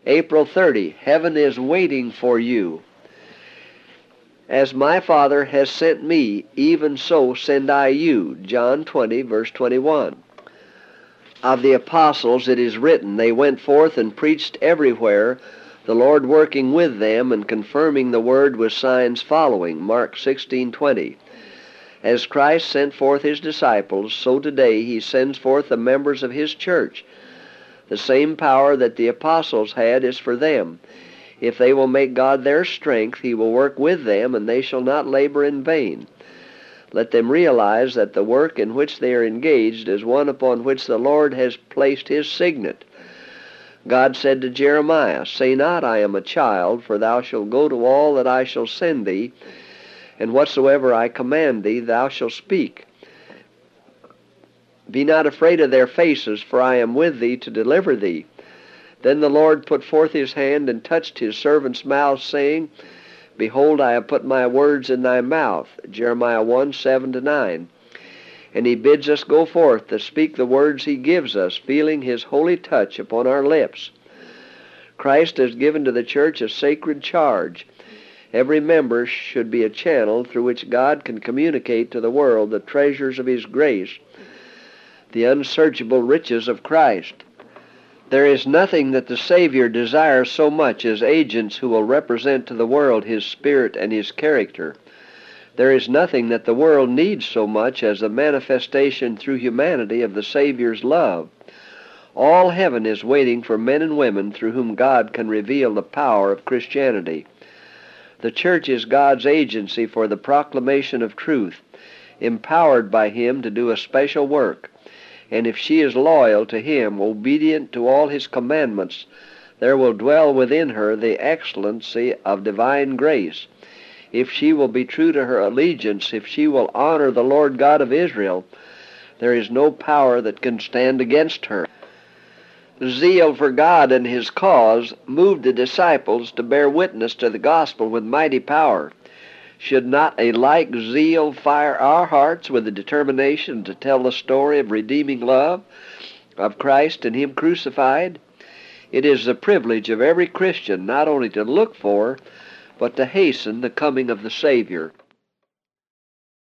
April 30, heaven is waiting for you. As my Father has sent me, even so send I you. John 20, verse 21. Of the apostles it is written, they went forth and preached everywhere, the Lord working with them and confirming the word with signs following. Mark 16:20. As Christ sent forth his disciples, so today he sends forth the members of his church. The same power that the apostles had is for them. If they will make God their strength, he will work with them, and they shall not labor in vain. Let them realize that the work in which they are engaged is one upon which the Lord has placed his signet. God said to Jeremiah, "Say not, I am a child, for thou shalt go to all that I shall send thee, and whatsoever I command thee thou shalt speak. Be not afraid of their faces, for I am with thee to deliver thee." Then the Lord put forth his hand and touched his servant's mouth, saying, "Behold, I have put my words in thy mouth." Jeremiah 1:7-9. And he bids us go forth to speak the words he gives us, feeling his holy touch upon our lips. Christ has given to the church a sacred charge. Every member should be a channel through which God can communicate to the world the treasures of his grace, the unsearchable riches of Christ. There is nothing that the Savior desires so much as agents who will represent to the world his spirit and his character. There is nothing that the world needs so much as the manifestation through humanity of the Savior's love. All heaven is waiting for men and women through whom God can reveal the power of Christianity. The church is God's agency for the proclamation of truth, empowered by him to do a special work. And if she is loyal to him, obedient to all his commandments, there will dwell within her the excellency of divine grace. If she will be true to her allegiance, if she will honor the Lord God of Israel, there is no power that can stand against her. Zeal for God and his cause moved the disciples to bear witness to the gospel with mighty power. Should not a like zeal fire our hearts with the determination to tell the story of redeeming love of Christ and him crucified? It is the privilege of every Christian not only to look for, but to hasten the coming of the Savior.